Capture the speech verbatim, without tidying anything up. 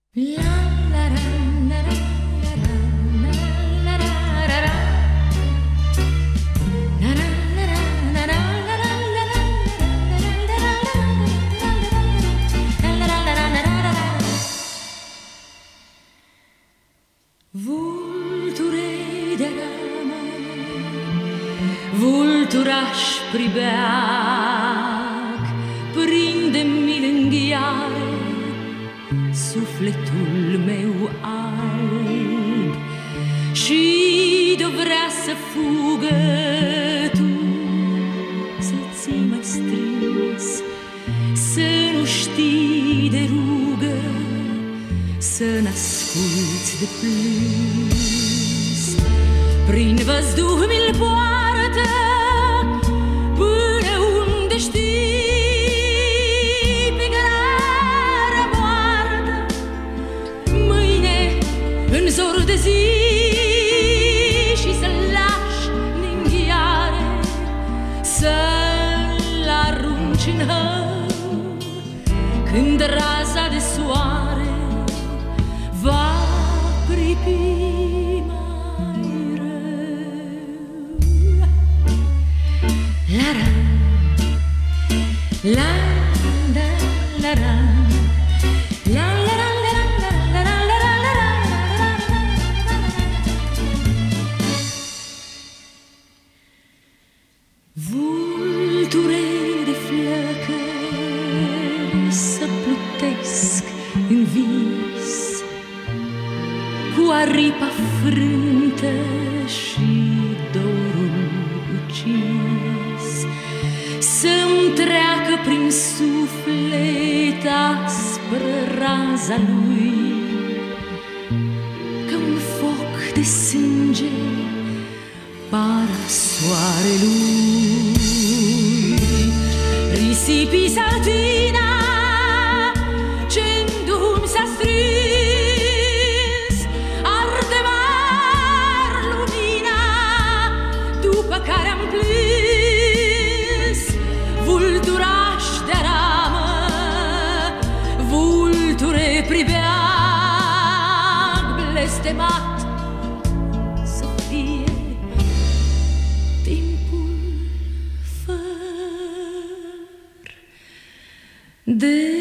Vulture de ramă, vulturaș pribeac, prinde-mi în ghiare sufletul meu alb și de-o vrea să fugă tu, să-l ții mai strâns, să nu știi de rugă, să n-asculți de plâns. Prin văzduh mi-l poartă până unde știi, pe gara moartă, mâine în zor de zi, și să-l lași n-inghiare, să-l arunci în hău, când raza de soare va pripi mai rău. La-ra, la-la-la-la-la, vulture de flăcări să plutesc în vis, cu aripa frântă și dorul ucis, să-mi treacă prin suflet aspră raza lui, ca un foc de sânge para soarelui. Risipii saltina ce-n dum s-a strâns, arde mar lumina după care am plâns. Vulturaș de ramă, vulture pribeag, blestemat să fie timpul fără de